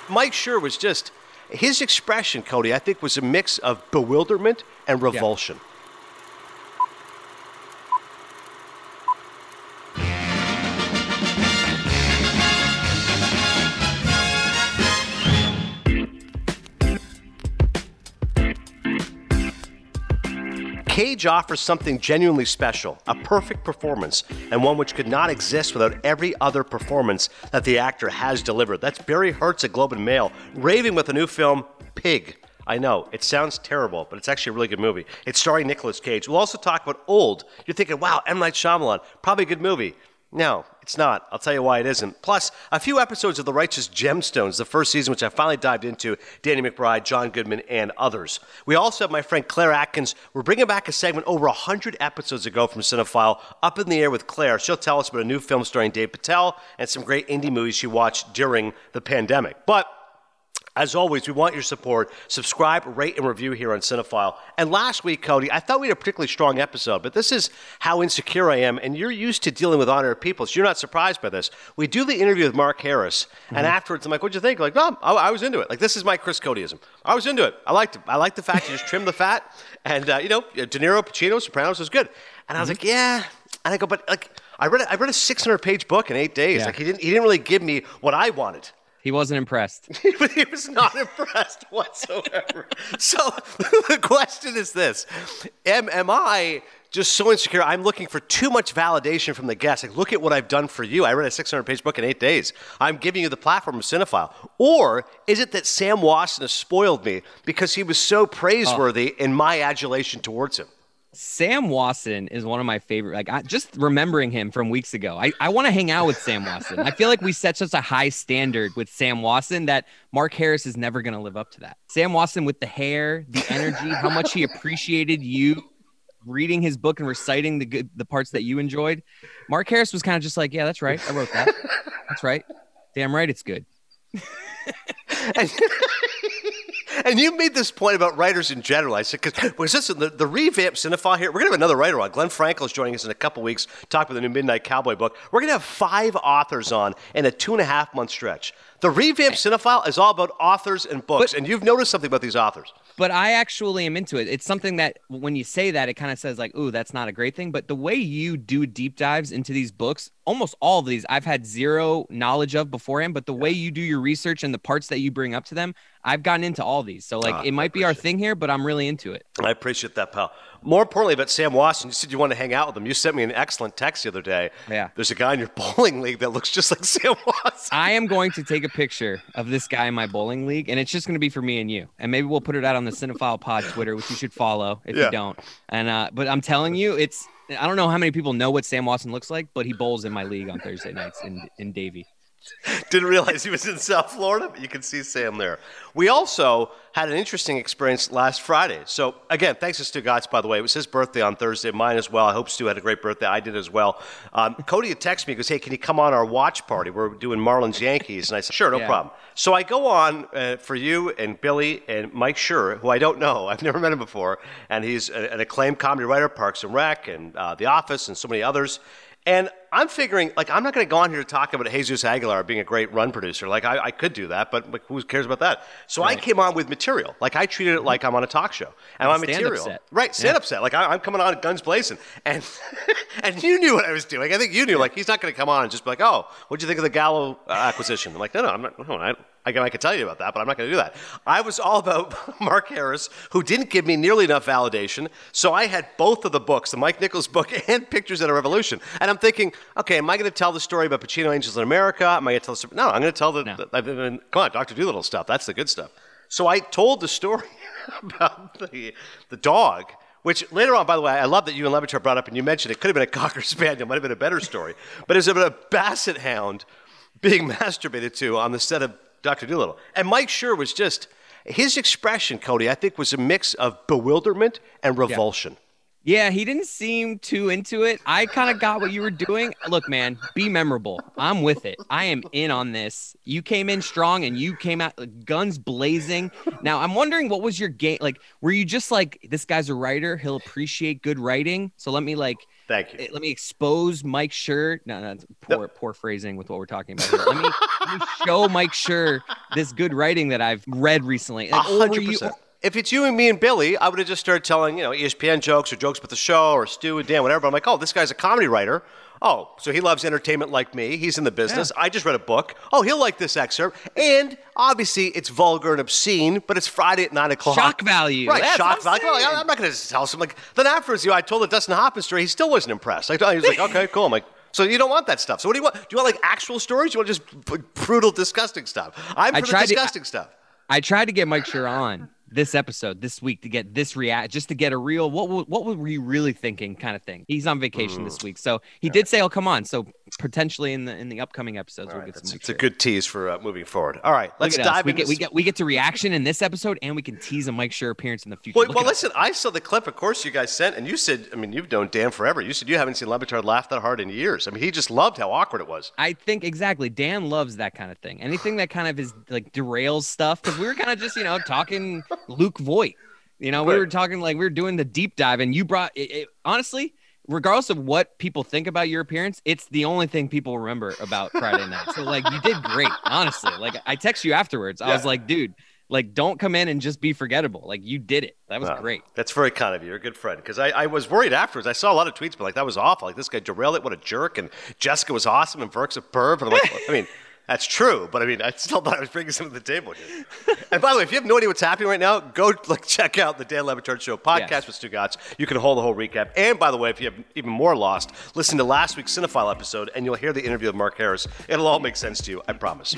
Mike Schur was just, his expression, Cody, I think was a mix of bewilderment and revulsion. Yeah. Cage offers something genuinely special, a perfect performance, and one which could not exist without every other performance that the actor has delivered. That's Barry Hertz at Globe and Mail, raving with the new film, Pig. I know, it sounds terrible, but it's actually a really good movie. It's starring Nicolas Cage. We'll also talk about Old. You're thinking, wow, M. Night Shyamalan, probably a good movie. No, it's not. I'll tell you why it isn't. Plus, a few episodes of The Righteous Gemstones, the first season, which I finally dived into, Danny McBride, John Goodman, and others. We also have my friend Claire Atkins. We're bringing back a segment over 100 episodes ago from Cinephile, Up in the Air with Claire. She'll tell us about a new film starring Dave Patel and some great indie movies she watched during the pandemic. But as always, we want your support. Subscribe, rate, and review here on Cinephile. And last week, Cody, I thought we had a particularly strong episode, but this is how insecure I am, and you're used to dealing with honored people, so you're not surprised by this. We do the interview with Mark Harris, and afterwards, I'm like, what'd you think? Like, no, I was into it. Like, this is my Chris Codyism. I was into it. I liked it. I liked the fact you just trimmed the fat, and, De Niro, Pacino, Sopranos was good. And I was like, yeah. And I go, but, like, I read a 600-page book in 8 days. Yeah. Like, he didn't really give me what I wanted. He wasn't impressed. He was not impressed whatsoever. So the question is this. Am I just so insecure? I'm looking for too much validation from the guests. Like, look at what I've done for you. I read a 600-page book in 8 days. I'm giving you the platform of Cinephile. Or is it that Sam Wasson has spoiled me because he was so praiseworthy in my adulation towards him? Sam Wasson is one of my favorite. Just remembering him from weeks ago, I want to hang out with Sam Wasson. I feel like we set such a high standard with Sam Wasson that Mark Harris is never going to live up to that. Sam Wasson with the hair, the energy, how much he appreciated you reading his book and reciting the parts that you enjoyed. Mark Harris was kind of just like, yeah, that's right. I wrote that. That's right. Damn right. It's good. And you made this point about writers in general. I said, because listen, the revamped Cinephile here, we're going to have another writer on. Glenn Frankel is joining us in a couple weeks, talk about the new Midnight Cowboy book. We're going to have 5 authors on in a 2.5-month stretch. The revamped Cinephile is all about authors and books, and you've noticed something about these authors. But I actually am into it. It's something that when you say that, it kind of says like, ooh, that's not a great thing. But the way you do deep dives into these books, almost all of these, I've had zero knowledge of beforehand. But the way you do your research and the parts that you bring up to them, I've gotten into all these. So like, it might be our thing here, but I'm really into it. I appreciate that, pal. More importantly about Sam Wasson, you said you want to hang out with him. You sent me an excellent text the other day. Yeah. There's a guy in your bowling league that looks just like Sam Wasson. I am going to take a picture of this guy in my bowling league, and it's just going to be for me and you. And maybe we'll put it out on the Cinephile Pod Twitter, which you should follow if you don't. And but I'm telling you, I don't know how many people know what Sam Wasson looks like, but he bowls in my league on Thursday nights in Davie. Didn't realize he was in South Florida, but you can see Sam there. We also had an interesting experience last Friday. So, again, thanks to Stu Gatz, by the way. It was his birthday on Thursday, mine as well. I hope Stu had a great birthday. I did as well. Cody had texted me, he goes, hey, can you come on our watch party? We're doing Marlins Yankees. And I said, sure, no problem. So I go on for you and Billy and Mike Schur, who I don't know. I've never met him before. And he's an acclaimed comedy writer, Parks and Rec, and The Office, and so many others. And I'm figuring, like, I'm not going to go on here to talk about Jesus Aguilar being a great run producer. Like, I could do that, but like, who cares about that? So I came on with material. Like, I treated it like I'm on a talk show. And my material. Set. Right, stand-up set. Like, I'm coming on guns blazing. And and you knew what I was doing. I think you knew. Like, he's not going to come on and just be like, oh, what'd you think of the Gallo acquisition? I'm like, no, I'm not. No, I can tell you about that, but I'm not going to do that. I was all about Mark Harris, who didn't give me nearly enough validation. So I had both of the books, the Mike Nichols book and Pictures at a Revolution. And I'm thinking, okay, am I going to tell the story about Pacino, Angels in America? Am I going to tell the story? No, I'm going to tell come on, Dr. Dolittle stuff. That's the good stuff. So I told the story about the dog, which later on, by the way, I love that you and Levitar brought up, and you mentioned it could have been a Cocker Spaniel, might have been a better story. But it's about a Basset Hound being masturbated to on the set of Dr. Dolittle. And Mike Schur was just, his expression, Cody, I think was a mix of bewilderment and revulsion. Yeah, he didn't seem too into it. I kind of got what you were doing. Look, man, be memorable. I'm with it. I am in on this. You came in strong and you came out guns blazing. Now, I'm wondering what was your game? Like, were you just like, this guy's a writer, he'll appreciate good writing. So let me Thank you. let me expose Mike Schur. No, poor phrasing with what we're talking about here. Let me show Mike Schur this good writing that I've read recently. Like, 100%. If it's you and me and Billy, I would have just started telling, ESPN jokes or jokes with the show or Stu and Dan, whatever. But I'm like, oh, this guy's a comedy writer. Oh, so he loves entertainment like me. He's in the business. Yeah. I just read a book. Oh, he'll like this excerpt. And obviously it's vulgar and obscene, but it's Friday at 9 o'clock. Shock value. Right, shock value. Well, I'm not going to tell someone. Then afterwards, I told the Dustin Hoffman story. He still wasn't impressed. He was like, okay, cool. I'm like, so you don't want that stuff. So what do you want? Do you want like actual stories? Do you want just brutal, disgusting stuff? I'm for the disgusting stuff. I tried to get Mike Schur on this episode this week to get this just to get a real what were we really thinking kind of thing. He's on vacation this week, so he did say, "I'll come on." So potentially in the upcoming episodes, we'll get some. It's a good tease for moving forward. All right, let's dive into. We get to reaction in this episode, and we can tease a Mike Schur appearance in the future. Well, listen, I saw the clip. Of course, you guys sent, and you said, I mean, you've known Dan forever. You said you haven't seen Le Batard laugh that hard in years. I mean, he just loved how awkward it was. I think exactly. Dan loves that kind of thing. Anything that kind of is like derails stuff, because we were kind of just talking Luke Voigt. We were talking like we were doing the deep dive, and you brought it, honestly, regardless of what people think about your appearance, it's the only thing people remember about Friday night. So like you did great, honestly. Like I text you afterwards. I was like, dude, like don't come in and just be forgettable. Like you did it. That was great. That's very kind of you. You're a good friend. Because I was worried afterwards. I saw a lot of tweets, but like that was awful. Like this guy derailed it. What a jerk. And Jessica was awesome. And Burke's a perv. And I'm like, I mean, that's true, but I mean, I still thought I was bringing something to the table here. And by the way, if you have no idea what's happening right now, go check out the Dan Le Batard Show podcast with Stugotz. You can hold the whole recap. And by the way, if you have even more lost, listen to last week's Cinephile episode, and you'll hear the interview with Mark Harris. It'll all make sense to you, I promise.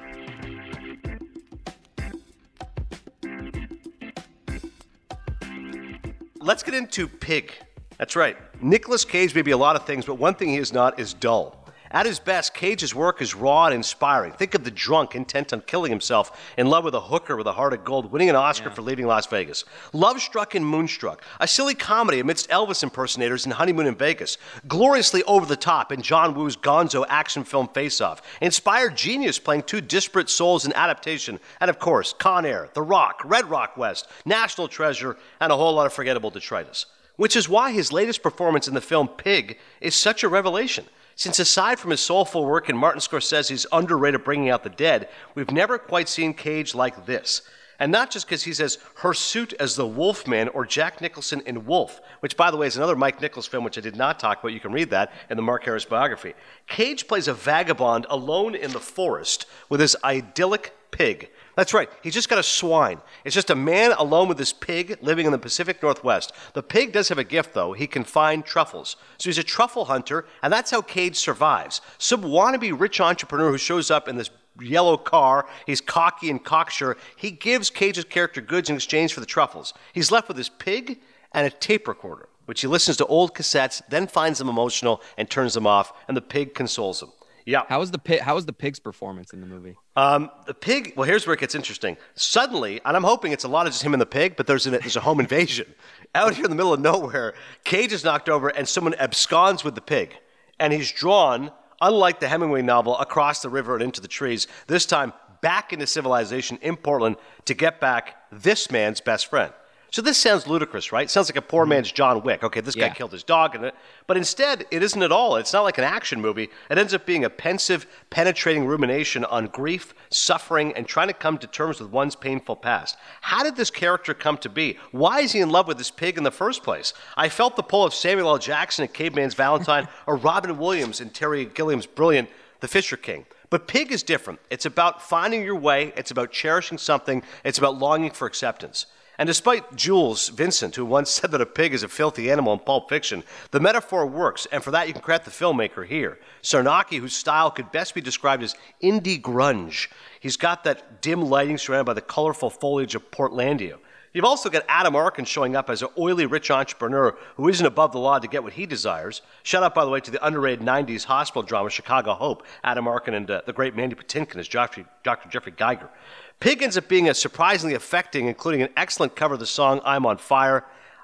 Let's get into Pig. That's right. Nicolas Cage may be a lot of things, but one thing he is not is dull. At his best, Cage's work is raw and inspiring. Think of the drunk intent on killing himself, in love with a hooker with a heart of gold, winning an Oscar for leaving Las Vegas. Love Struck and Moonstruck, a silly comedy amidst Elvis impersonators in Honeymoon in Vegas. Gloriously over the top in John Woo's gonzo action film Face Off. Inspired genius playing two disparate souls in adaptation. And of course, Con Air, The Rock, Red Rock West, National Treasure, and a whole lot of forgettable detritus. Which is why his latest performance in the film Pig is such a revelation. Since aside from his soulful work in Martin Scorsese's underrated Bringing Out the Dead, we've never quite seen Cage like this. And not just because he's as hirsute as the Wolfman or Jack Nicholson in Wolf, which, by the way, is another Mike Nichols film, which I did not talk about. You can read that in the Mark Harris biography. Cage plays a vagabond alone in the forest with his idyllic pig. That's right. He's just got a swine. It's just a man alone with his pig living in the Pacific Northwest. The pig does have a gift, though. He can find truffles. So he's a truffle hunter, and that's how Cage survives. Some wannabe rich entrepreneur who shows up in this yellow car. He's cocky and cocksure. He gives Cage's character goods in exchange for the truffles. He's left with his pig and a tape recorder, which he listens to old cassettes, then finds them emotional and turns them off, and the pig consoles him. Yeah. How was the pig's performance in the movie? The pig. Well, here's where it gets interesting. Suddenly, and I'm hoping it's a lot of just him and the pig, but there's a home invasion out here in the middle of nowhere. Cage is knocked over, and someone absconds with the pig, and he's drawn, unlike the Hemingway novel, across the river and into the trees. This time, back into civilization in Portland to get back this man's best friend. So this sounds ludicrous, right? Sounds like a poor man's John Wick. Okay, this guy killed his dog, but instead, it isn't at all. It's not like an action movie. It ends up being a pensive, penetrating rumination on grief, suffering, and trying to come to terms with one's painful past. How did this character come to be? Why is he in love with this pig in the first place? I felt the pull of Samuel L. Jackson in Caveman's Valentine or Robin Williams in Terry Gilliam's brilliant The Fisher King. But Pig is different. It's about finding your way. It's about cherishing something. It's about longing for acceptance. And despite Jules Vincent, who once said that a pig is a filthy animal in Pulp Fiction, the metaphor works, and for that you can credit the filmmaker here. Sarnacki, whose style could best be described as indie grunge. He's got that dim lighting surrounded by the colorful foliage of Portlandia. You've also got Adam Arkin showing up as an oily, rich entrepreneur who isn't above the law to get what he desires. Shout out, by the way, to the underrated 90s hospital drama Chicago Hope, Adam Arkin and the great Mandy Patinkin as Dr. Jeffrey Geiger. Pig ends up being a surprisingly affecting, including an excellent cover of the song I'm on Fire.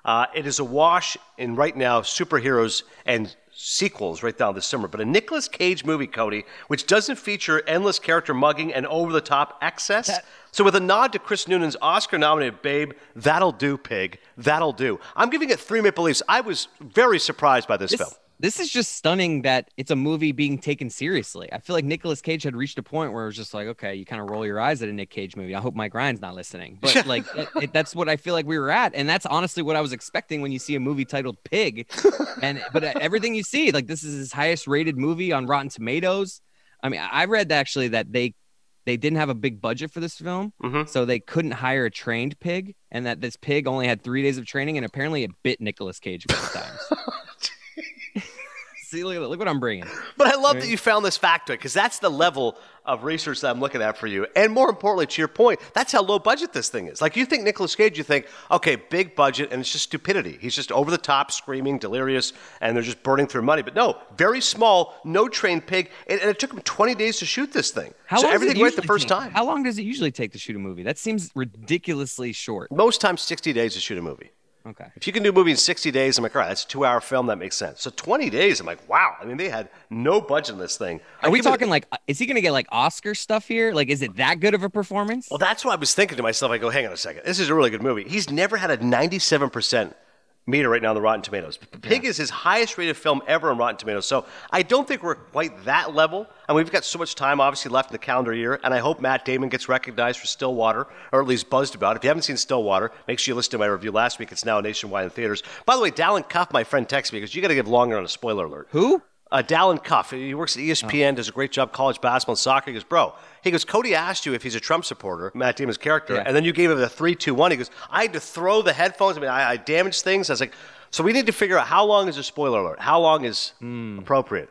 It is a wash in right now superheroes and sequels right down the summer. But a Nicolas Cage movie, Cody, which doesn't feature endless character mugging and over-the-top excess. So with a nod to Chris Noonan's Oscar-nominated Babe, that'll do, Pig. That'll do. I'm giving it 3 Maple Leafs. I was very surprised by this film. This is just stunning that it's a movie being taken seriously. I feel like Nicolas Cage had reached a point where it was just like, okay, you kind of roll your eyes at a Nick Cage movie. I hope Mike Ryan's not listening. But like, that's what I feel like we were at. And that's honestly what I was expecting when you see a movie titled Pig. But everything you see, like this is his highest rated movie on Rotten Tomatoes. I mean, I read actually that they didn't have a big budget for this film, so they couldn't hire a trained pig, and that this pig only had 3 days of training, and apparently it bit Nicolas Cage a couple times. See, look what I'm bringing. But I love that you found this factoid, because that's the level of research that I'm looking at for you. And more importantly, to your point, that's how low budget this thing is. Like, you think Nicolas Cage, you think, okay, big budget, and it's just stupidity. He's just over the top, screaming, delirious, and they're just burning through money. But no, very small, no trained pig, and it took him 20 days to shoot this thing. So everything right the first time. How long does it usually take to shoot a movie? That seems ridiculously short. Most times, 60 days to shoot a movie. Okay. If you can do a movie in 60 days, I'm like, all right, that's a 2-hour film. That makes sense. So 20 days, I'm like, wow. I mean, they had no budget in this thing. Are we talking like, is he going to get like Oscar stuff here? Like, is it that good of a performance? Well, that's what I was thinking to myself. I go, hang on a second. This is a really good movie. He's never had a 97% meter right now on the Rotten Tomatoes. Pig is his highest rated film ever on Rotten Tomatoes. So I don't think we're quite that level. And we've got so much time obviously left in the calendar year. And I hope Matt Damon gets recognized for Stillwater, or at least buzzed about it. If you haven't seen Stillwater, make sure you listen to my review last week. It's now nationwide in theaters. By the way, Dallin Cuff, my friend, texted me because you got to give longer on a spoiler alert. Who? Dallin Cuff. He works at ESPN, does a great job, college basketball and soccer. He goes, Cody asked you if he's a Trump supporter, Matt Damon's character, and then you gave him the 3-2-1. He goes, I had to throw the headphones. I mean, I damaged things. I was like, so we need to figure out how long is a spoiler alert? How long is appropriate?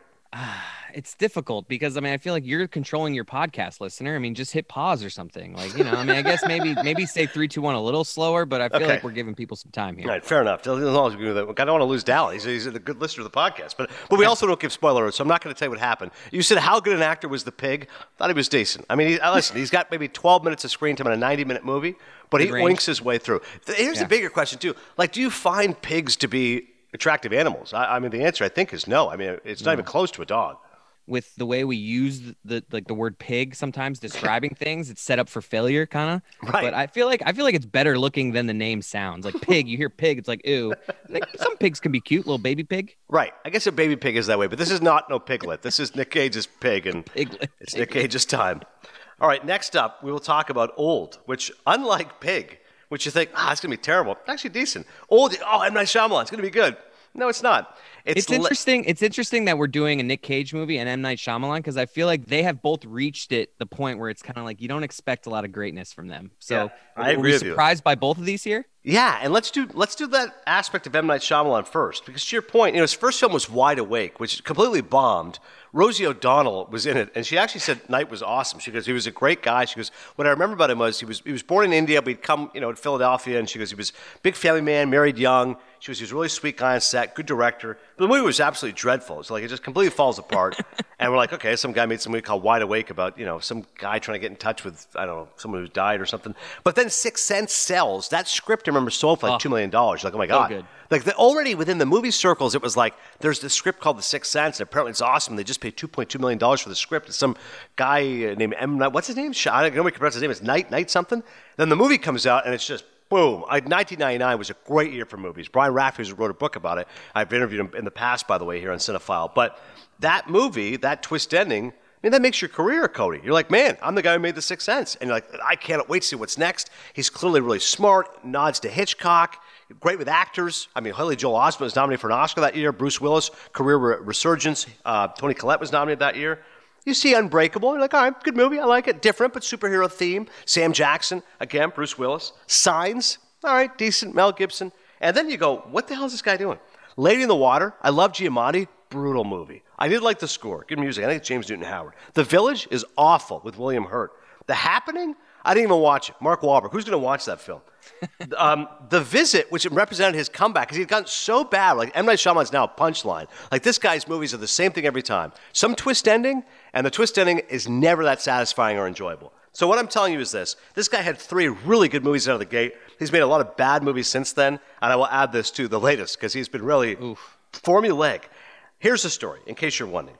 It's difficult because, I mean, I feel like you're controlling your podcast listener. I mean, just hit pause or something. Like, you know, I mean, I guess maybe say 3-2-1 a little slower, but I feel like we're giving people some time here. All right, fair enough. I don't want to lose Dallin. He's a good listener to the podcast. But we also don't give spoiler alerts, so I'm not going to tell you what happened. You said how good an actor was the pig. Thought he was decent. I mean, listen, he's got maybe 12 minutes of screen time in a 90-minute movie, but he oinks his way through. Here's the bigger question, too. Like, do you find pigs to be attractive animals? I mean, the answer, I think, is no. I mean, it's not even close to a dog. With the way we use the word pig sometimes describing things, it's set up for failure, kind of. Right. But I feel like it's better looking than the name sounds. Like pig, you hear pig, it's like ew. Like, some pigs can be cute, little baby pig. Right. I guess a baby pig is that way, but this is not no piglet. This is Nick Cage's pig, and it's Nick Cage's time. All right. Next up, we will talk about Old, which, unlike Pig, which you think, it's going to be terrible, it's actually decent. Old, M. Night Shyamalan, it's going to be good. No, it's not. It's interesting. It's interesting that we're doing a Nick Cage movie and M. Night Shyamalan, because I feel like they have both reached the point where it's kind of like you don't expect a lot of greatness from them. So I agree with you. Surprised by both of these here? Yeah, and let's do that aspect of M. Night Shyamalan first, because to your point, his first film was Wide Awake, which completely bombed. Rosie O'Donnell was in it, and she actually said Night was awesome. She goes, he was a great guy. She goes, what I remember about him was he was born in India, but he'd come, to Philadelphia, and she goes, he was a big family man, married young. She goes, he was a really sweet guy on set, good director. But the movie was absolutely dreadful. It's like it just completely falls apart. And we're like, okay, some guy made some movie called Wide Awake about, some guy trying to get in touch with, I don't know, someone who's died or something. But then Sixth Sense sells. That script, I remember, sold for like $2 million. You're like, oh my God. Good. Like already within the movie circles, it was like, there's this script called The Sixth Sense, and apparently it's awesome. They just paid $2.2 million for the script. It's some guy named M. What's his name? I don't know what pronounce his name. It's Night something. Then the movie comes out, and it's just boom. 1999 was a great year for movies. Brian Raftery wrote a book about it. I've interviewed him in the past, by the way, here on Cinephile. But that movie, that twist ending, that makes your career, Cody. You're like, man, I'm the guy who made The Sixth Sense. And you're like, I can't wait to see what's next. He's clearly really smart, nods to Hitchcock, great with actors. I mean, Haley Joel Osment was nominated for an Oscar that year. Bruce Willis, career resurgence. Toni Collette was nominated that year. You see Unbreakable, you're like, all right, good movie, I like it. Different, but superhero theme. Sam Jackson, again, Bruce Willis. Signs, all right, decent. Mel Gibson. And then you go, what the hell is this guy doing? Lady in the Water, I love Giamatti, brutal movie. I did like the score, good music. I think it's James Newton Howard. The Village is awful with William Hurt. The Happening, I didn't even watch it. Mark Wahlberg, who's going to watch that film? The Visit, which represented his comeback, because he'd gotten so bad. Like M. Night Shyamalan's now a punchline. Like this guy's movies are the same thing every time. Some twist ending, and the twist ending is never that satisfying or enjoyable. So what I'm telling you is this. This guy had 3 really good movies out of the gate. He's made a lot of bad movies since then, and I will add this to the latest because he's been really formulaic. Here's the story, in case you're wondering.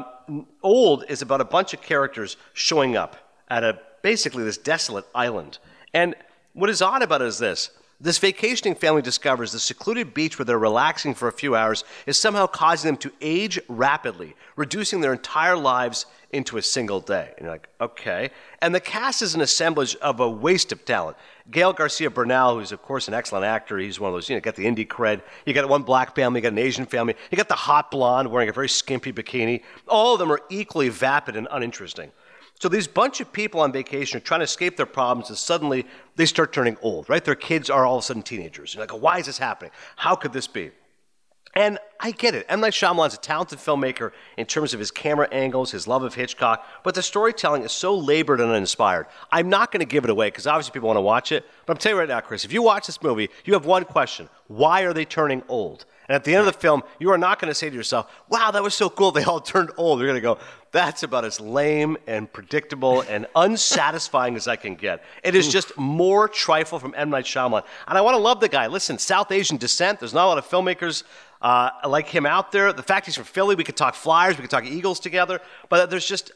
Old is about a bunch of characters showing up at basically this desolate island. And what is odd about it is this. This vacationing family discovers the secluded beach where they're relaxing for a few hours is somehow causing them to age rapidly, reducing their entire lives into a single day. And you're like, okay. And the cast is an assemblage of a waste of talent. Gael Garcia Bernal, who's of course an excellent actor, he's one of those, got the indie cred. You got one black family, you got an Asian family, you got the hot blonde wearing a very skimpy bikini. All of them are equally vapid and uninteresting. So these bunch of people on vacation are trying to escape their problems, and suddenly they start turning old, right? Their kids are all of a sudden teenagers. You're like, why is this happening? How could this be? And I get it. M. Night Shyamalan's a talented filmmaker in terms of his camera angles, his love of Hitchcock, but the storytelling is so labored and uninspired. I'm not going to give it away because obviously people want to watch it, but I'm telling you right now, Chris, if you watch this movie, you have one question. Why are they turning old? And at the end of the film, you are not going to say to yourself, wow, that was so cool, they all turned old. You're going to go, that's about as lame and predictable and unsatisfying as I can get. It is just more trifle from M. Night Shyamalan. And I want to love the guy. Listen, South Asian descent, there's not a lot of filmmakers like him out there. The fact he's from Philly, we could talk Flyers, we could talk Eagles together. But there's just,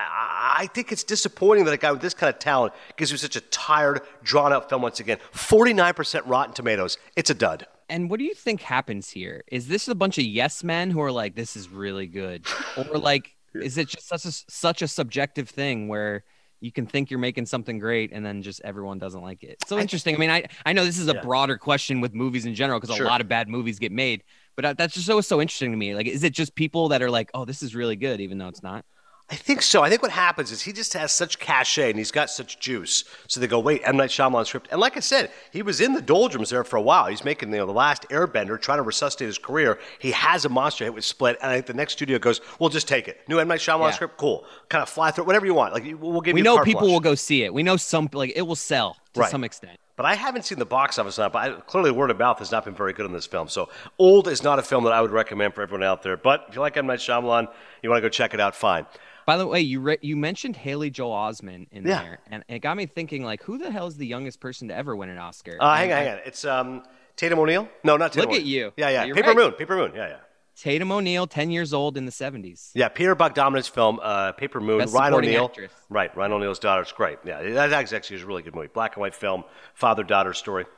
I think it's disappointing that a guy with this kind of talent gives you such a tired, drawn-out film once again. 49% Rotten Tomatoes. It's a dud. And what do you think happens here? Is this a bunch of yes men who are like, this is really good? Or like, is it just such a subjective thing where you can think you're making something great and then just everyone doesn't like it? It's so interesting. I mean, I know this is a broader question with movies in general because a lot of bad movies get made, but that's just so interesting to me. Like, is it just people that are like, oh, this is really good, even though it's not? I think so. I think what happens is he just has such cachet and he's got such juice. So they go, wait, M. Night Shyamalan script. And like I said, he was in the doldrums there for a while. He's making the last Airbender, trying to resuscitate his career. He has a monster hit with Split, and I think the next studio goes, we'll just take it. New M. Night Shyamalan script, cool. Kind of fly through it, whatever you want. Like we'll give you. We know people will go see it. We know it will sell to some extent. But I haven't seen the box office on it, but clearly word of mouth has not been very good on this film. So Old is not a film that I would recommend for everyone out there. But if you like M. Night Shyamalan, you want to go check it out, fine. By the way, you mentioned Haley Joel Osment in there, and it got me thinking, like, who the hell is the youngest person to ever win an Oscar? Hang on. It's Tatum O'Neal? No, not Tatum Look O'Neal. at you. Yeah. Paper Moon. Yeah. Tatum O'Neal, 10 years old in the 70s. Yeah, Peter Bogdanovic's film, Paper Moon. Best Ryan supporting O'Neal. actress. Right, Ryan O'Neal's daughter. It's great. Yeah, that actually is a really good movie. Black and white film, father-daughter story.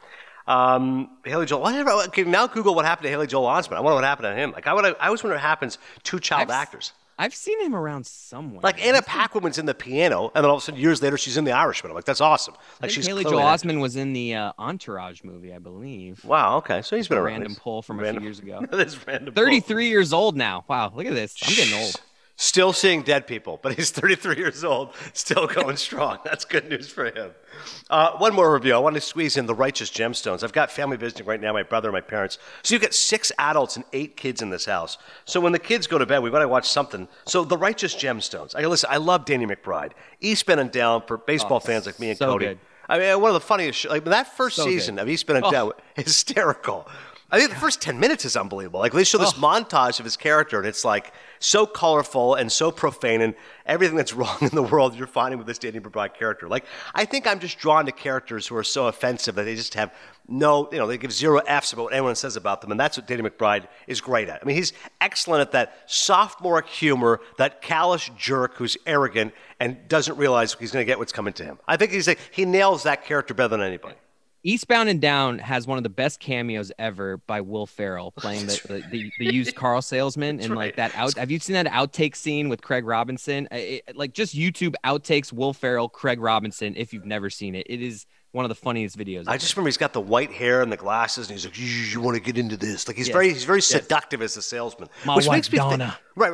Haley Joel. Okay, now Google what happened to Haley Joel Osment. I wonder what happened to him. Like I always wonder what happens to child actors. I've seen him around somewhere. Like Anna Paquin's in The Piano, and then all of a sudden, years later, she's in The Irishman. I'm like, that's awesome. Like Haley Joel Osment was in the Entourage movie, I believe. Wow. Okay, so he's been around. Random pull from a few years ago. This random. 33 years old now. Wow, look at this. I'm getting old. Still seeing dead people, but he's 33 years old, still going strong. That's good news for him. One more review. I want to squeeze in The Righteous Gemstones. I've got family visiting right now, my brother and my parents. So you've got 6 adults and 8 kids in this house. So when the kids go to bed, we've got to watch something. So The Righteous Gemstones. I love Danny McBride. Eastbound and Down for baseball fans like me and Cody. Good. I mean, one of the funniest shows. Like that first season of Eastbound and Down, hysterical. I think the first 10 minutes is unbelievable. Like they show this montage of his character, and it's like so colorful and so profane, and everything that's wrong in the world you're finding with this Danny McBride character. Like I think I'm just drawn to characters who are so offensive that they just have they give 0 Fs about what anyone says about them, and that's what Danny McBride is great at. I mean, he's excellent at that sophomoric humor, that callous jerk who's arrogant and doesn't realize he's going to get what's coming to him. I think he nails that character better than anybody. Eastbound and Down has one of the best cameos ever by Will Ferrell playing the used car salesman and like that out. Have you seen that outtake scene with Craig Robinson? Like just YouTube outtakes Will Ferrell, Craig Robinson. If you've never seen it, it is one of the funniest videos. I just remember he's got the white hair and the glasses, and he's like, "You want to get into this?" Like he's very seductive as a salesman. My which wife makes me Donna. Right.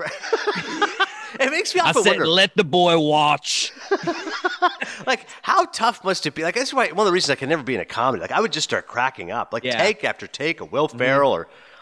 It makes me often wonder. Let the boy watch. Like, how tough must it be? Like, that's why one of the reasons I can never be in a comedy. Like, I would just start cracking up. Like, take after take of Will Ferrell or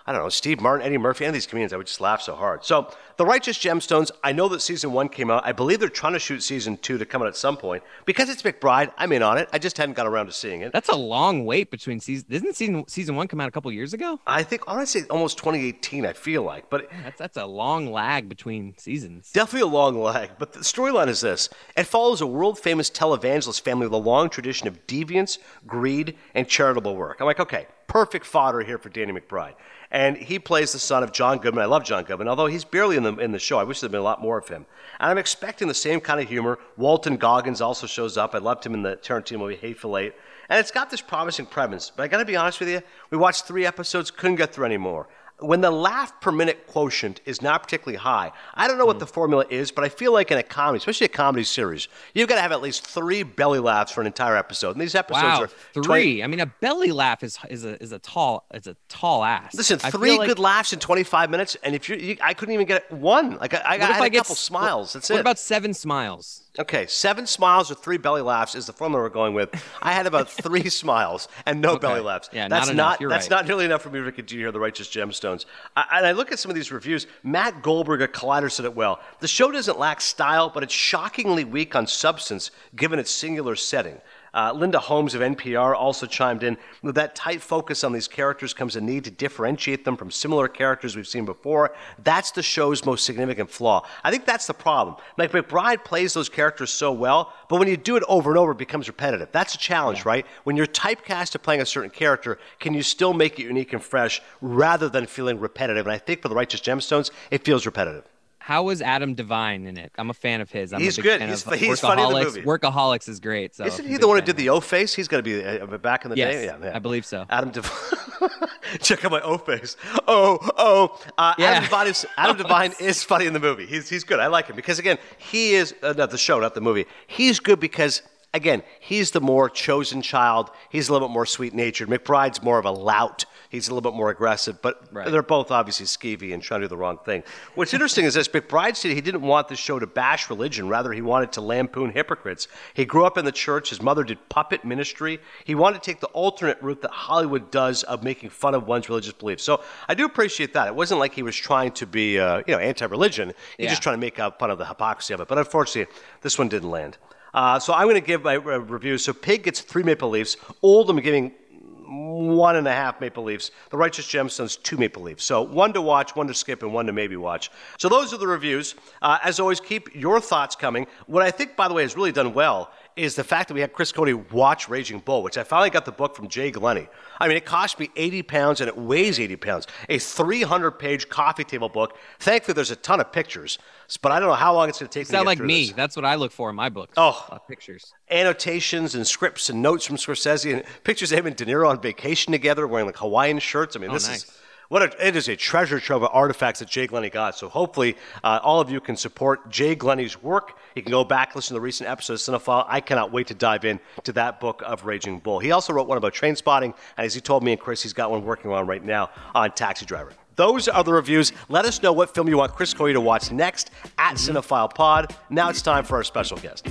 I don't know, Steve Martin, Eddie Murphy, any of these comedians, I would just laugh so hard. So, The Righteous Gemstones, I know that season 1 came out. I believe they're trying to shoot season 2 to come out at some point. Because it's McBride, I'm in on it. I just hadn't got around to seeing it. That's a long wait between seasons. Didn't season 1 come out a couple years ago? I think, honestly, almost 2018, I feel like. But that's a long lag between seasons. Definitely a long lag. But the storyline is this. It follows a world-famous televangelist family with a long tradition of deviance, greed, and charitable work. I'm like, okay, perfect fodder here for Danny McBride. And he plays the son of John Goodman. I love John Goodman, although he's barely in the show. I wish there had been a lot more of him. And I'm expecting the same kind of humor. Walton Goggins also shows up. I loved him in the Tarantino movie Hateful Eight. And it's got this promising premise. But I got to be honest with you, we watched 3 episodes, couldn't get through any more. When the laugh per minute quotient is not particularly high, I don't know what the formula is, but I feel like in a comedy, especially a comedy series, you've got to have at least 3 belly laughs for an entire episode. And these episodes are 3. I mean, a belly laugh is a tall ass. Listen, 3 good laughs in 25 minutes, and if I couldn't even get one. Like I had a couple smiles. That's it. What about 7 smiles? Okay, 7 smiles or 3 belly laughs is the formula we're going with. I had about 3 smiles and no belly laughs. Yeah, that's not enough. That's not nearly enough for me to continue here, The Righteous Gemstones. And I look at some of these reviews. Matt Goldberg at Collider said it well. The show doesn't lack style, but it's shockingly weak on substance given its singular setting. Linda Holmes of NPR also chimed in. With that tight focus on these characters comes a need to differentiate them from similar characters we've seen before. That's the show's most significant flaw. I think that's the problem. Like, McBride plays those characters so well, but when you do it over and over, it becomes repetitive. That's a challenge, right? When you're typecast to playing a certain character, can you still make it unique and fresh rather than feeling repetitive? And I think for The Righteous Gemstones, it feels repetitive. How was Adam Devine in it? I'm a fan of his. He's good. He's funny in the movie. Workaholics is great. So isn't he the one who did the O-Face? He's going to be back in the day. Yeah, I believe so. Adam Devine. Check out my O-Face. Adam Devine is funny in the movie. He's good. I like him because, again, he is not the show, not the movie. He's good because, again, he's the more chosen child. He's a little bit more sweet-natured. McBride's more of a lout. He's a little bit more aggressive, but they're both obviously skeevy and trying to do the wrong thing. What's interesting is this. McBride said he didn't want the show to bash religion. Rather, he wanted to lampoon hypocrites. He grew up in the church. His mother did puppet ministry. He wanted to take the alternate route that Hollywood does of making fun of one's religious beliefs. So I do appreciate that. It wasn't like he was trying to be anti-religion. He was just trying to make fun of the hypocrisy of it. But unfortunately, this one didn't land. So I'm going to give my review. So Pig gets 3 Maple Leafs. Old, I'm giving 1.5 Maple Leafs. The Righteous Gemstones, 2 Maple Leafs. So 1 to watch, 1 to skip, and 1 to maybe watch. So those are the reviews. As always, keep your thoughts coming. What I think, by the way, has really done well is the fact that we had Chris Cody watch Raging Bull, which I finally got the book from Jay Glenny. I mean, it cost me 80 pounds, and it weighs 80 pounds. A 300-page coffee table book. Thankfully, there's a ton of pictures, but I don't know how long it's going to take me to get through this. That's what I look for in my books. Pictures. Annotations and scripts and notes from Scorsese, and pictures of him and De Niro on vacation together wearing like Hawaiian shirts. I mean, it is a treasure trove of artifacts that Jay Glenny got. So hopefully all of you can support Jay Glenny's work. You can go back, listen to the recent episodes of Cinephile. I cannot wait to dive into that book of Raging Bull. He also wrote one about train spotting, and as he told me and Chris, he's got one working on right now on Taxi Driver. Those are the reviews. Let us know what film you want Chris Cody to watch next at Cinephile Pod. Now it's time for our special guest.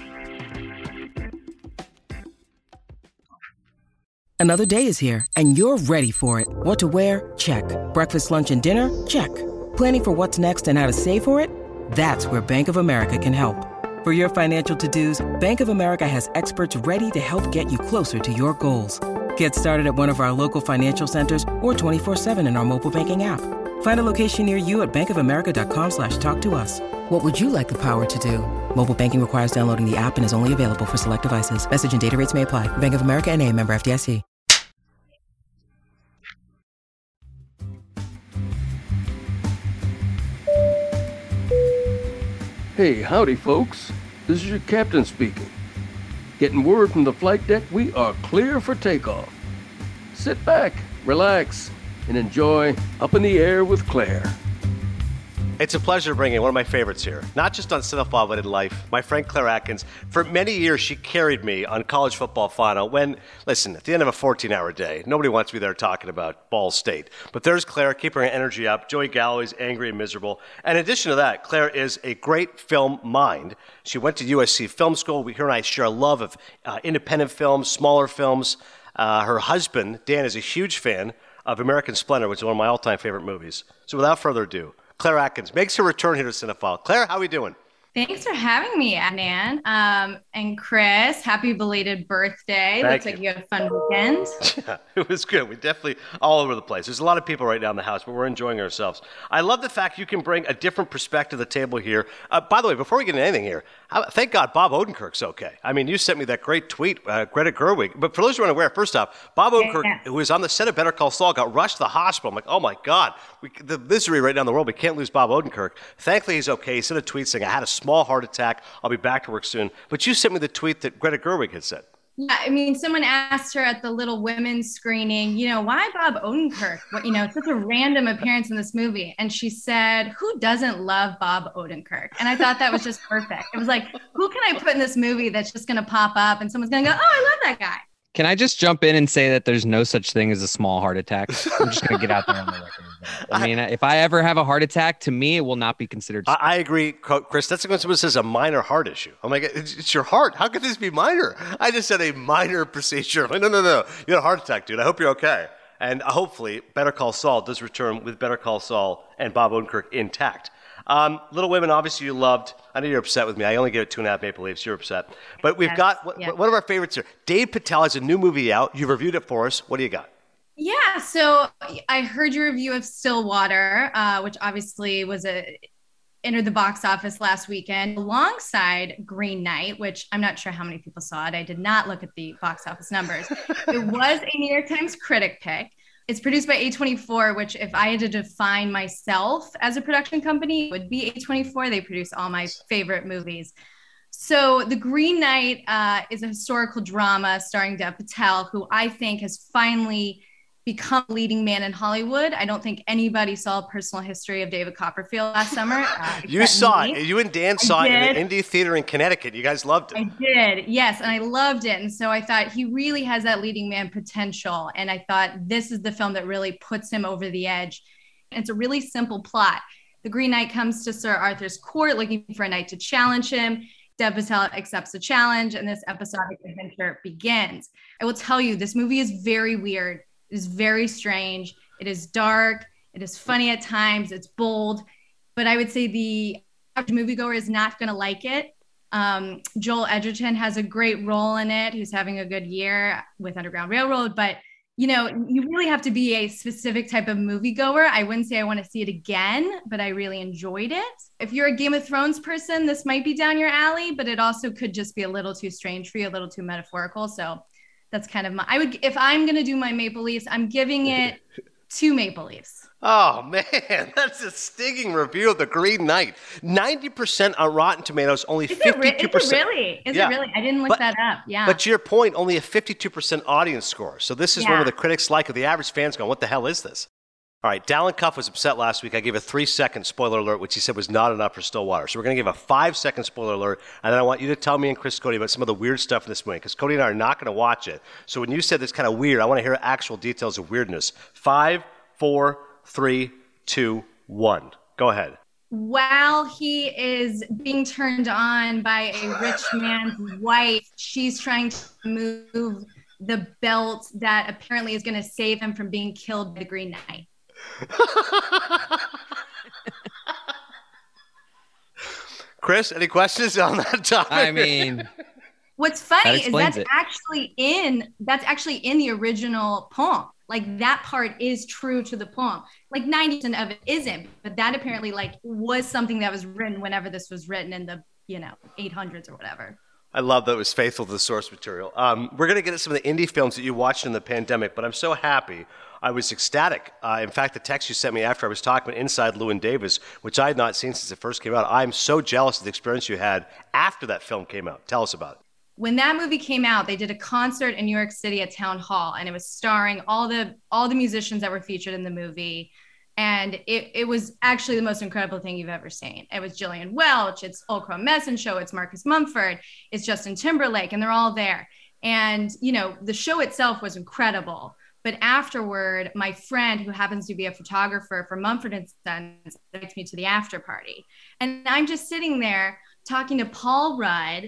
Another day is here, and you're ready for it. What to wear? Check. Breakfast, lunch, and dinner? Check. Planning for what's next and how to save for it? That's where Bank of America can help. For your financial to-dos, Bank of America has experts ready to help get you closer to your goals. Get started at one of our local financial centers or 24/7 in our mobile banking app. Find a location near you at bankofamerica.com/talktous. What would you like the power to do? Mobile banking requires downloading the app and is only available for select devices. Message and data rates may apply. Bank of America N.A., member FDIC. Hey, howdy folks. This is your captain speaking. Getting word from the flight deck, we are clear for takeoff. Sit back, relax, and enjoy Up in the Air with Claire. It's a pleasure to bring in one of my favorites here, not just on Cinephile, but in life, my friend Claire Atkins. For many years, she carried me on College Football Final when, listen, at the end of a 14-hour day, nobody wants to be there talking about Ball State. But there's Claire, keeping her energy up. Joey Galloway's angry and miserable. And in addition to that, Claire is a great film mind. She went to USC Film School. Her and I share a love of independent films, smaller films. Her husband, Dan, is a huge fan of American Splendor, which is one of my all-time favorite movies. So without further ado, Claire Atkins makes her return here to Cinephile. Claire, how are we doing? Thanks for having me, Adnan. And Chris, happy belated birthday. Thank Looks you. like you had a fun weekend. Yeah, it was good. We definitely all over the place. There's a lot of people right now in the house, but we're enjoying ourselves. I love the fact you can bring a different perspective to the table here. By the way, before we get into anything here, thank God Bob Odenkirk's okay. I mean, you sent me that great tweet, Greta Gerwig. But for those who are unaware, first off, Bob Odenkirk, who was on the set of Better Call Saul, got rushed to the hospital. I'm like, oh my God, the misery right now in the world. We can't lose Bob Odenkirk. Thankfully, he's okay. He sent a tweet saying, I had a small heart attack. I'll be back to work soon. But you sent me the tweet that Greta Gerwig had said. Yeah, I mean, someone asked her at the Little Women screening, why Bob Odenkirk? Such a random appearance in this movie. And she said, who doesn't love Bob Odenkirk? And I thought that was just perfect. It was like, who can I put in this movie that's just going to pop up and someone's going to go, oh, I love that guy. Can I just jump in and say that there's no such thing as a small heart attack? I'm just going to get out there on the record. I mean, if I ever have a heart attack, to me, it will not be considered. I agree, Chris. That's when someone says a minor heart issue. I'm like, it's your heart. How could this be minor? I just said a minor procedure. I'm like, no. You had a heart attack, dude. I hope you're okay. And hopefully, Better Call Saul does return with Better Call Saul and Bob Odenkirk intact. Little Women, obviously you loved. I know you're upset with me. I only gave it 2.5 Maple Leafs. You're upset. But we've got one of our favorites here. Dave Patel has a new movie out. You reviewed it for us. What do you got? Yeah, so I heard your review of Stillwater, which obviously entered the box office last weekend alongside Green Knight, which I'm not sure how many people saw it. I did not look at the box office numbers. It was a New York Times critic pick. It's produced by A24, which if I had to define myself as a production company, it would be A24. They produce all my favorite movies. So The Green Knight is a historical drama starring Dev Patel, who I think has finally become a leading man in Hollywood. I don't think anybody saw A Personal History of David Copperfield last summer. You saw it. You and Dan saw it in the Indie Theater in Connecticut. You guys loved it. I did, yes, and I loved it. And so I thought he really has that leading man potential. And I thought this is the film that really puts him over the edge. And it's a really simple plot. The Green Knight comes to Sir Arthur's court looking for a knight to challenge him. Dev Patel accepts the challenge, and this episodic adventure begins. I will tell you, this movie is very weird. It is very strange. It is dark. It is funny at times. It's bold. But I would say the average moviegoer is not going to like it. Joel Edgerton has a great role in it. He's having a good year with Underground Railroad. But, you really have to be a specific type of moviegoer. I wouldn't say I want to see it again, but I really enjoyed it. If you're a Game of Thrones person, this might be down your alley, but it also could just be a little too strange for you, a little too metaphorical. So that's kind of if I'm going to do my Maple Leafs, I'm giving it 2 Maple Leafs. Oh, man, that's a stinging review of The Green Knight. 90% on Rotten Tomatoes, only 52%. Is it really? Is it really? I didn't look that up. Yeah. But to your point, only a 52% audience score. So this is one where the critics like it. The average fans going, what the hell is this? All right, Dallin Cuff was upset last week. I gave a 3-second spoiler alert, which he said was not enough for Stillwater. So we're going to give a 5-second spoiler alert, and then I want you to tell me and Chris Cody about some of the weird stuff in this movie, because Cody and I are not going to watch it. So when you said this kind of weird, I want to hear actual details of weirdness. 5, 4, 3, 2, 1. Go ahead. While he is being turned on by a rich man's wife, she's trying to move the belt that apparently is going to save him from being killed by the Green Knight. Chris, any questions on that topic? I mean, what's funny is that's it. actually in the original poem. Like that part is true to the poem. Like 90% of it isn't, but that apparently was something that was written whenever this was written in the 800s or whatever. I love that it was faithful to the source material. We're going to get at some of the indie films that you watched in the pandemic, but I'm so happy. I was ecstatic. In fact, the text you sent me after I was talking about Inside Llewyn Davis, which I had not seen since it first came out. I'm so jealous of the experience you had after that film came out. Tell us about it. When that movie came out, they did a concert in New York City at Town Hall, and it was starring all the musicians that were featured in the movie. And it was actually the most incredible thing you've ever seen. It was Gillian Welch, it's Ulcra Messon Show, it's Marcus Mumford, it's Justin Timberlake, and they're all there. And, the show itself was incredible. But afterward, my friend, who happens to be a photographer for Mumford & Sons, invites me to the after party. And I'm just sitting there talking to Paul Rudd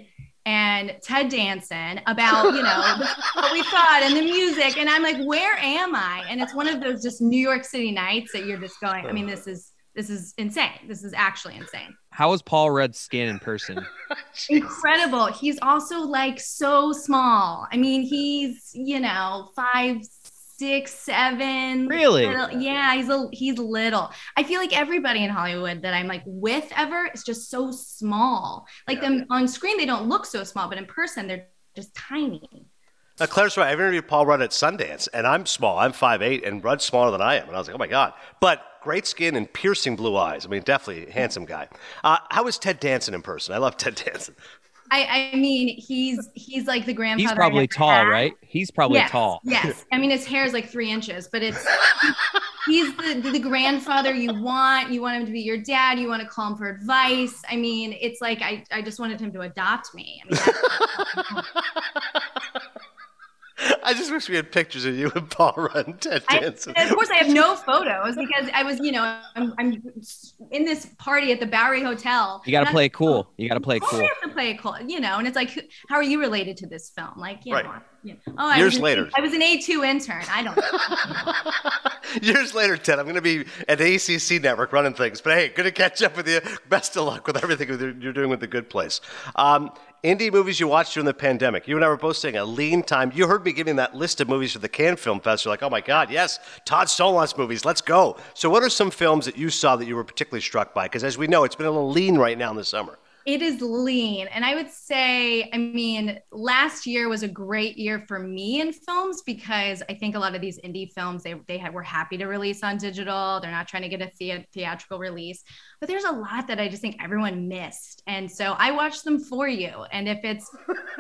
and Ted Danson about, what we thought and the music. And I'm like, where am I? And it's one of those just New York City nights that you're just going, I mean, this is insane. This is actually insane. How is Paul Rudd's skin in person? Incredible. He's also like so small. I mean, he's, 5, 6, 7. Really? Yeah, he's little. I feel like everybody in Hollywood that I'm like with ever is just so small. Like them on screen, they don't look so small, but in person, they're just tiny. Claire's right. I've interviewed Paul Rudd at Sundance, and I'm small. I'm 5'8", and Rudd's smaller than I am. And I was like, oh my God. But great skin and piercing blue eyes. I mean, definitely a handsome guy. How is Ted Danson in person? I love Ted Danson. I mean, he's like the grandfather. He's probably tall, right? He's probably tall. Yes. I mean, his hair is like 3 inches, but he's the grandfather you want. You want him to be your dad. You want to call him for advice. I mean, it's like I just wanted him to adopt me. I mean, I just wish we had pictures of you and Paul Rudd and Ted Danson. Of course, I have no photos because I was, I'm in this party at the Bowery Hotel. You got to play it cool. You got to play it cool. You have to play it cool, and it's like, how are you related to this film? Like, right. Years later. I was an A2 intern. I don't know. Years later, Ted, I'm going to be at ACC Network running things. But hey, good to catch up with you. Best of luck with everything you're doing with The Good Place. Indie movies you watched during the pandemic. You and I were both saying a lean time. You heard me giving that list of movies for the Cannes Film Festival. Like, oh my God, yes, Todd Solondz movies. Let's go. So what are some films that you saw that you were particularly struck by? Because as we know, it's been a little lean right now in the summer. It is lean. And I would say, last year was a great year for me in films because I think a lot of these indie films, they were happy to release on digital. They're not trying to get a theatrical release. But there's a lot that I just think everyone missed. And so I watched them for you. And if it's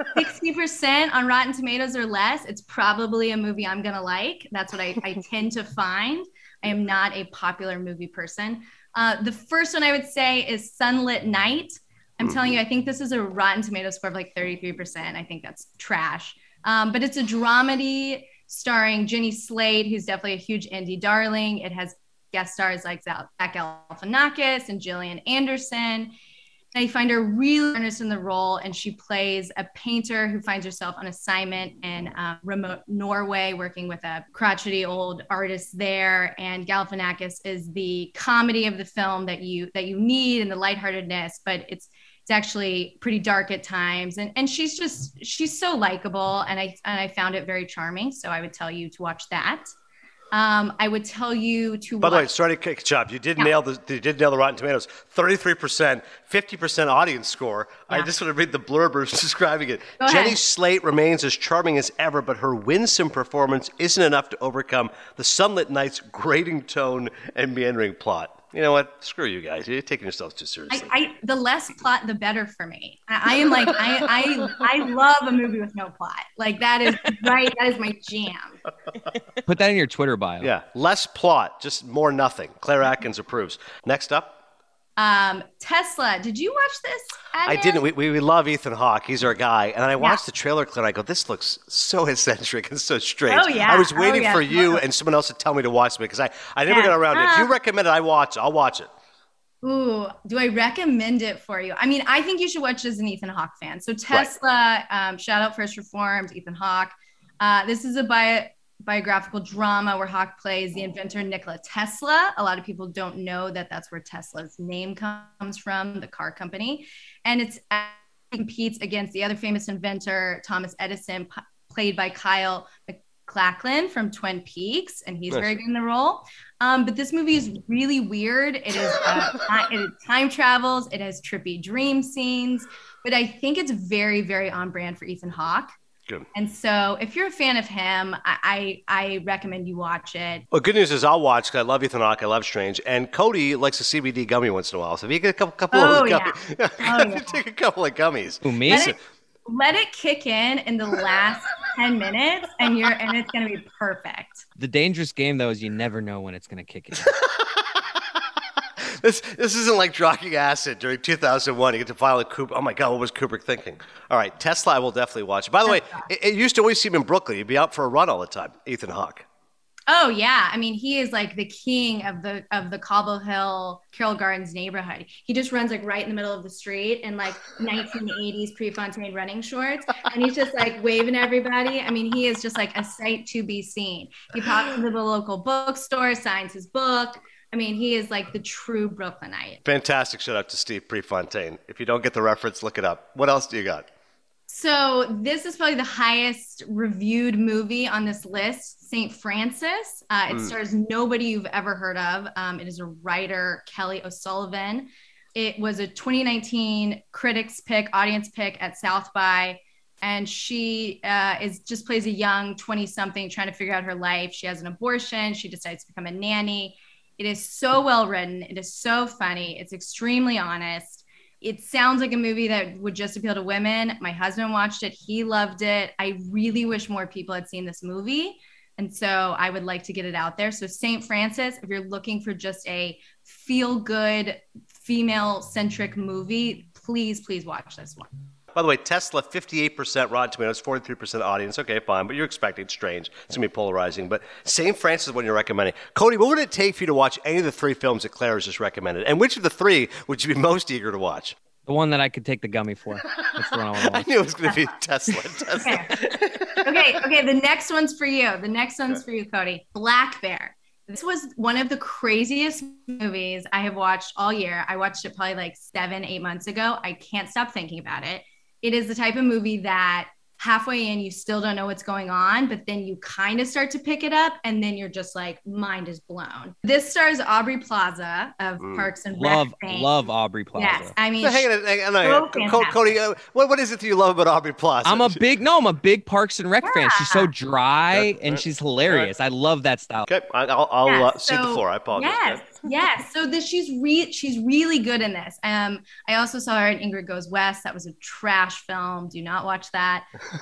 60% on Rotten Tomatoes or less, it's probably a movie I'm going to like. That's what I tend to find. I am not a popular movie person. The first one I would say is Sunlit Night. I'm telling you, I think this is a Rotten Tomatoes score of like 33%. I think that's trash. But it's a dramedy starring Jenny Slate, who's definitely a huge indie darling. It has guest stars like Zach Galifianakis and Gillian Anderson. I find her really earnest in the role, and she plays a painter who finds herself on assignment in remote Norway, working with a crotchety old artist there. And Galifianakis is the comedy of the film that you need and the lightheartedness, but it's actually pretty dark at times. And she's so likable, and I found it very charming. So I would tell you to watch that. I would tell you to. By the way, sorry to catch up. You did nail the Rotten Tomatoes. 33%, 50% audience score. Yeah. I just want to read the blurbers describing it. Jenny Slate remains as charming as ever, but her winsome performance isn't enough to overcome the Sunlit Night's grating tone and meandering plot. You know what? Screw you guys. You're taking yourselves too seriously. The less plot, the better for me. I am like, I love a movie with no plot. Like that is right. That is my jam. Put that in your Twitter bio. Yeah. Less plot, just more nothing. Claire Atkins approves. Next up. Tesla. Did you watch this? I didn't. We love Ethan Hawke. He's our guy. And I watched the trailer clip and I go, this looks so eccentric and so strange. Oh, yeah. I was waiting for you and someone else to tell me to watch it because I never got around to it. If you recommend it, I'll watch it. Ooh, do I recommend it for you? I mean, I think you should watch as an Ethan Hawke fan. So Tesla, shout out First Reformed, Ethan Hawke. This is a biographical drama where Hawke plays the inventor Nikola Tesla. A lot of people don't know that that's where Tesla's name comes from, the car company. And it competes against the other famous inventor, Thomas Edison, played by Kyle MacLachlan from Twin Peaks. And he's very good in the role. But this movie is really weird. It is it time travels. It has trippy dream scenes. But I think it's very, very on brand for Ethan Hawke. Good. And so if you're a fan of him, I recommend you watch it. Well, good news is I'll watch because I love Ethan Hawke. I love Strange. And Cody likes a CBD gummy once in a while. So if you get a couple of gummies, take a couple of gummies. Who, me? Let it kick in the last 10 minutes and it's going to be perfect. The dangerous game, though, is you never know when it's going to kick in. This isn't like drinking acid during 2001. You get to file a Kubrick. Oh my God, what was Kubrick thinking? All right, Tesla, I will definitely watch. By the way, it used to always seem in Brooklyn. You'd be out for a run all the time, Ethan Hawke. Oh yeah, I mean he is like the king of the Cobble Hill Carroll Gardens neighborhood. He just runs like right in the middle of the street in like 1980s Prefontaine running shorts, and he's just like waving at everybody. I mean he is just like a sight to be seen. He pops into the local bookstore, signs his book. I mean he is like the true Brooklynite. Fantastic shout out to Steve Prefontaine. If you don't get the reference, look it up. What else do you got? So this is probably the highest reviewed movie on this list, St. Francis. It stars nobody you've ever heard of. It is a writer, Kelly O'Sullivan. It was a 2019 critics pick, audience pick at South by, and she just plays a young 20-something trying to figure out her life. She has an abortion. She decides to become a nanny. It is so well written. It is so funny. It's extremely honest. It sounds like a movie that would just appeal to women. My husband watched it. He loved it. I really wish more people had seen this movie. And so I would like to get it out there. So St. Francis, if you're looking for just a feel-good, female-centric movie, please watch this one. By the way, Tesla, 58% Rotten Tomatoes, 43% audience. Okay, fine, but you're expecting it's strange. It's going to be polarizing. But St. Francis is what you're recommending. Cody, what would it take for you to watch any of the three films that Claire has just recommended? And which of the three would you be most eager to watch? The one that I could take the gummy for. That's the one I want to I watch. knew it was going to be Tesla. Okay, the next one's for you. The next one's for you, Cody. Black Bear. This was one of the craziest movies I have watched all year. I watched it probably like 7-8 months ago. I can't stop thinking about it. It is the type of movie that halfway in, you still don't know what's going on, but then you kind of start to pick it up, and then you're just like, mind is blown. This stars Aubrey Plaza of Parks and Rec fame. Love Aubrey Plaza. Yes, I mean, Hang on. Cody, what is it that you love about Aubrey Plaza? I'm a big Parks and Rec fan. She's so dry and she's hilarious. I love that style. Okay, I'll cede the floor. I apologize. Yes. So she's really good in this. I also saw her in Ingrid Goes West. That was a trash film. Do not watch that.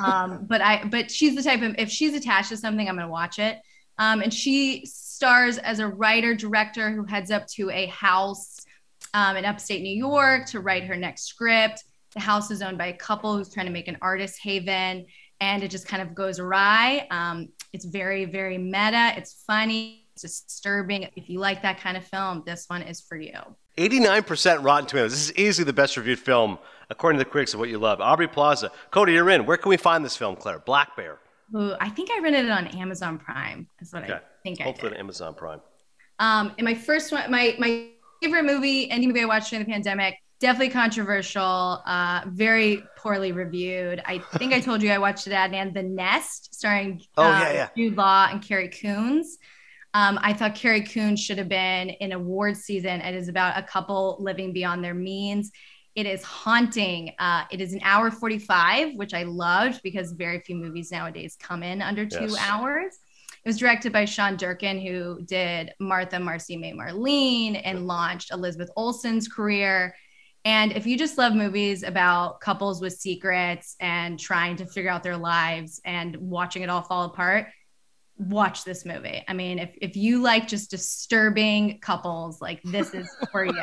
But she's the type of, if she's attached to something, I'm going to watch it. And she stars as a writer director who heads up to a house in upstate New York to write her next script. The house is owned by a couple who's trying to make an artist haven, and it just kind of goes awry. It's very, very meta. It's funny. It's disturbing. If you like that kind of film, this one is for you. 89% Rotten Tomatoes. This is easily the best reviewed film, according to the critics, of what you love. Aubrey Plaza. Cody, you're in. Where can we find this film, Claire? Black Bear. Ooh, I think I rented it on Amazon Prime. That's what I think. Hopefully on Amazon Prime. And my first one, my favorite movie, indie movie I watched during the pandemic, definitely controversial, very poorly reviewed. I think I told you I watched it at The Nest, starring Jude Law and Carrie Coons. I thought Carrie Coons should have been in awards season. It is about a couple living beyond their means. It is haunting. It is an hour 45, which I loved because very few movies nowadays come in under 2 hours. It was directed by Sean Durkin, who did Martha, Marcy, May, Marlene, and launched Elizabeth Olsen's career. And if you just love movies about couples with secrets and trying to figure out their lives and watching it all fall apart, watch this movie. I mean, if you like just disturbing couples, like this is for you.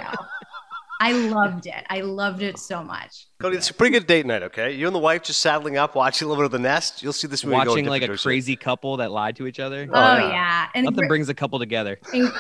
I loved it. I loved it so much. Cody, it's a pretty good date night, okay? You and the wife just saddling up, watching a little bit of The Nest. You'll see this movie watching like a crazy couple that lied to each other. Oh yeah. And nothing brings a couple together.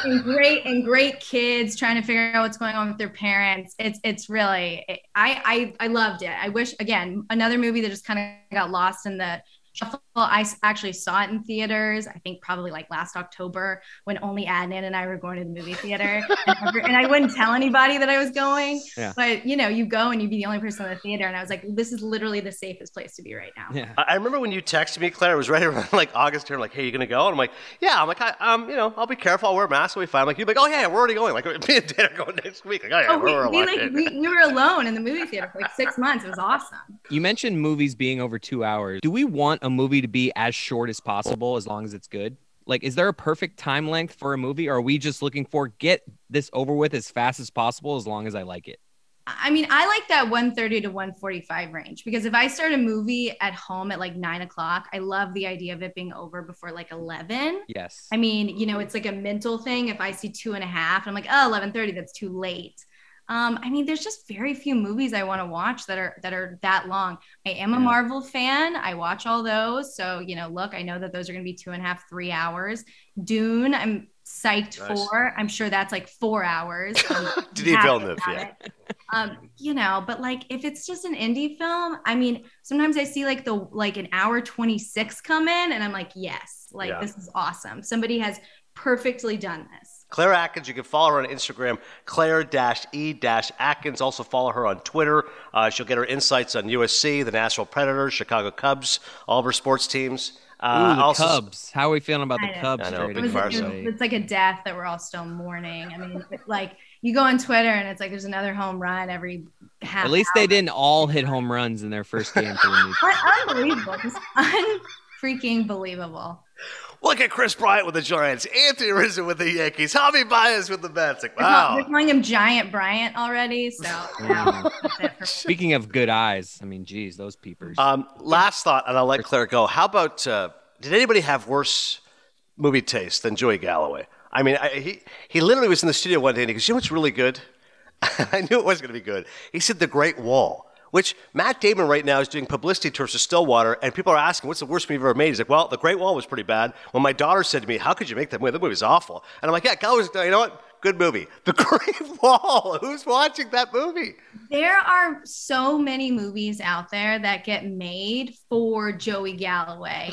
And great kids trying to figure out what's going on with their parents. It's really, I loved it. I wish, again, another movie that just kind of got lost in the shuffle. I actually saw it in theaters, I think probably like last October, when only Adnan and I were going to the movie theater. And I wouldn't tell anybody that I was going. Yeah. But, you go and you'd be the only person in the theater. And I was like, this is literally the safest place to be right now. Yeah. I remember when you texted me, Claire, it was right around like August here. I'm like, hey, you going to go? And I'm like, yeah. I'm like, I'll be careful. I'll wear a mask. I'll be fine. I'm like, you're like, oh, yeah, we're already going. Like, me and Dan are going next week. Like, oh, yeah, we were alone in the movie theater for like 6 months. It was awesome. You mentioned movies being over 2 hours. Do we want a movie to be as short as possible as long as it's good? Like, is there a perfect time length for a movie, or are we just looking for get this over with as fast as possible as long as I like it? I mean, I like that 1:30 to 1:45 range, because if I start a movie at home at like 9 o'clock, I love the idea of it being over before like 11. Yes. I mean, it's like a mental thing. If I see 2.5, I'm like, oh, 11:30, that's too late. I mean, there's just very few movies I want to watch that are that long. I am a Marvel fan. I watch all those. So, look, I know that those are going to be 2.5, 3 hours. Dune, I'm psyched for. I'm sure that's like 4 hours. Denis Villeneuve, but like if it's just an indie film, I mean, sometimes I see like an hour 26 come in and I'm like, yes, this is awesome. Somebody has perfectly done this. Claire Atkins, you can follow her on Instagram, Claire-E-Atkins. Also follow her on Twitter. She'll get her insights on USC, the Nashville Predators, Chicago Cubs, all of her sports teams. Cubs. How are we feeling about the Cubs? I know, it's like a death that we're all still mourning. I mean, like you go on Twitter and it's like there's another home run every half. At least they didn't all hit home runs in their first game for the new Unbelievable. Just unfreaking believable. Look at Chris Bryant with the Giants, Anthony Rizzo with the Yankees, Javi Baez with the Mets. Like, wow. They're calling him Giant Bryant already, so that's it for Speaking of good eyes, I mean, geez, those peepers. Last thought, and I'll let Claire go. How about, did anybody have worse movie taste than Joey Galloway? I mean, he literally was in the studio one day and he goes, you know what's really good? I knew it was going to be good. He said The Great Wall, which Matt Damon right now is doing publicity tours to Stillwater, and people are asking, what's the worst movie you've ever made? He's like, well, The Great Wall was pretty bad. When my daughter said to me, how could you make that movie? That movie was awful. And I'm like, yeah, Galloway's, you know what? Good movie. The Great Wall. Who's watching that movie? There are so many movies out there that get made for Joey Galloway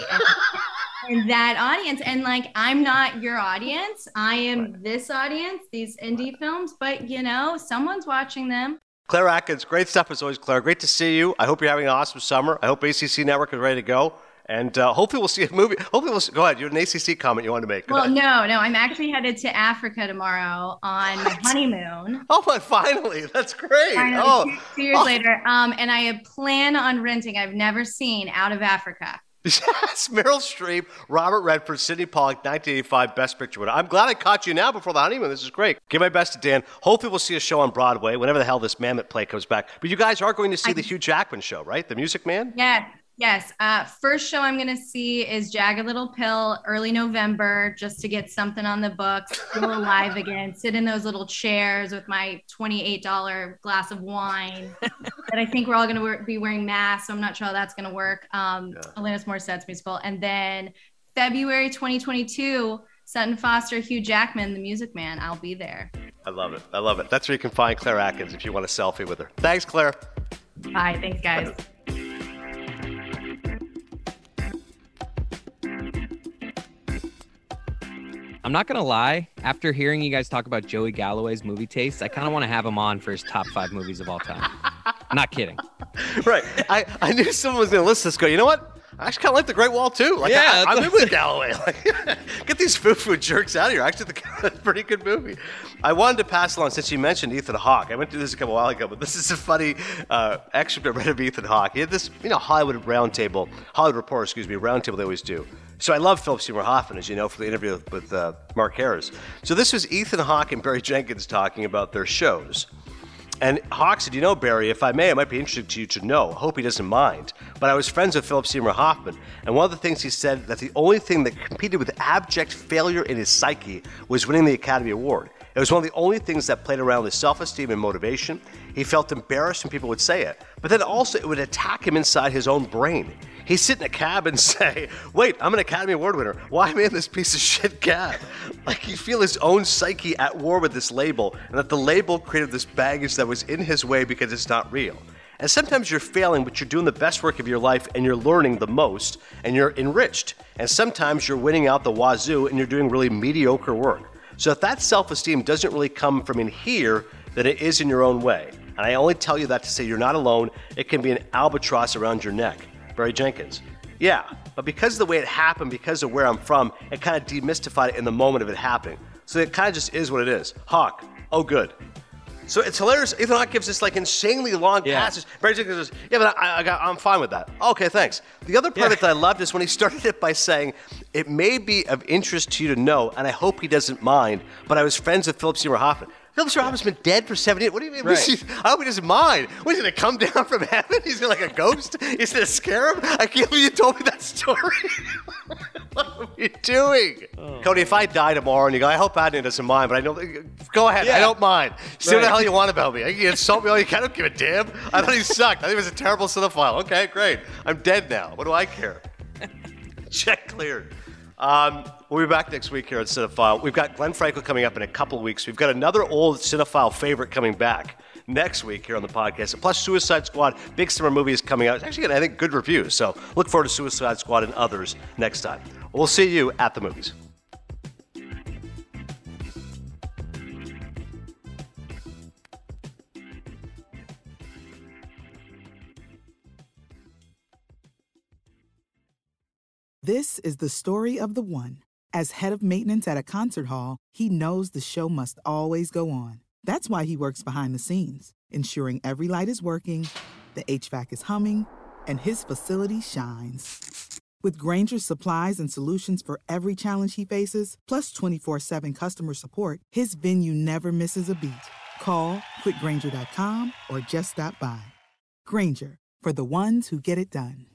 and that audience. And like, I'm not your audience. I am this audience, these indie films, but someone's watching them. Claire Atkins, great stuff as always, Claire. Great to see you. I hope you're having an awesome summer. I hope ACC Network is ready to go. And hopefully we'll see a movie. Go ahead. You had an ACC comment you wanted to make. No. I'm actually headed to Africa tomorrow on my honeymoon. Oh, but finally. That's great. Finally, 2 years later. And I plan on renting, I've never seen, Out of Africa. Yes, Meryl Streep, Robert Redford, Sidney Pollack, 1985 Best Picture winner. I'm glad I caught you now before the honeymoon. This is great. Give my best to Dan. Hopefully we'll see a show on Broadway whenever the hell this Mammoth play comes back. But you guys are going to see the Hugh Jackman show, right? The Music Man? Yes. First show I'm going to see is Jagged Little Pill, early November, just to get something on the books, feel alive again, sit in those little chairs with my $28 glass of wine that I think we're all going to be wearing masks, so I'm not sure how that's going to work. Alanis Morissette's musical. And then February 2022, Sutton Foster, Hugh Jackman, The Music Man. I'll be there. I love it. That's where you can find Claire Atkins if you want a selfie with her. Thanks, Claire. Bye. Thanks, guys. I'm not going to lie. After hearing you guys talk about Joey Galloway's movie taste, I kind of want to have him on for his top 5 movies of all time. I'm not kidding. Right. I knew someone was going to listen to this go, you know what? I actually kind of like The Great Wall, too. Like, yeah, I'm in with Galloway. Like, get these foo-foo jerks out of here. Actually, that's a pretty good movie. I wanted to pass along, since you mentioned Ethan Hawke. I went through this a while ago, but this is a funny excerpt I read of Ethan Hawke. He had this, Hollywood Reporter, roundtable they always do. So I love Philip Seymour Hoffman, as you know, for the interview with Mark Harris. So this was Ethan Hawke and Barry Jenkins talking about their shows. And Hawke said, Barry, if I may, it might be interesting to you to know. I hope he doesn't mind. But I was friends with Philip Seymour Hoffman, and one of the things he said that the only thing that competed with abject failure in his psyche was winning the Academy Award. It was one of the only things that played around with self-esteem and motivation. He felt embarrassed when people would say it, but then also it would attack him inside his own brain. He'd sit in a cab and say, wait, I'm an Academy Award winner. Why am I in this piece of shit cab? Like he'd feel his own psyche at war with this label, and that the label created this baggage that was in his way because it's not real. And sometimes you're failing, but you're doing the best work of your life and you're learning the most and you're enriched. And sometimes you're winning out the wazoo and you're doing really mediocre work. So if that self-esteem doesn't really come from in here, then it is in your own way. And I only tell you that to say you're not alone. It can be an albatross around your neck. Barry Jenkins. Yeah, but because of the way it happened, because of where I'm from, it kind of demystified it in the moment of it happening. So it kind of just is what it is. Hawke, oh good. So it's hilarious. Ethan Hawke gives this like insanely long passage. Barry Jenkins says, yeah, but I'm fine with that. Okay, thanks. The other part of it that I loved is when he started it by saying, it may be of interest to you to know, and I hope he doesn't mind, but I was friends with Philip Seymour Hoffman. Philip Seymour Hoffman's been dead for 7 years. What do you mean? Right. I hope he doesn't mind. What, he's going to come down from heaven? He's like a ghost? He's going to scare him? I can't believe you told me that story. What are we doing? Cody, if I die tomorrow and you go, I hope Adnan doesn't mind, but I know, go ahead. I don't mind. Say what the hell you want about me. You can insult me all you can. I don't give a damn. I thought he sucked. I think he was a terrible cinephile. Okay, great. I'm dead now. What do I care? Check cleared. We'll be back next week here at Cinephile. We've got Glenn Franco coming up in a couple of weeks. We've got another old Cinephile favorite coming back next week here on the podcast. And plus Suicide Squad, big summer movie is coming out. It's actually getting, I think, good reviews. So look forward to Suicide Squad and others next time. We'll see you at the movies. This is the story of the one. As head of maintenance at a concert hall, he knows the show must always go on. That's why he works behind the scenes, ensuring every light is working, the HVAC is humming, and his facility shines. With Grainger's supplies and solutions for every challenge he faces, plus 24/7 customer support, his venue never misses a beat. Call quickgrainger.com or just stop by. Grainger, for the ones who get it done.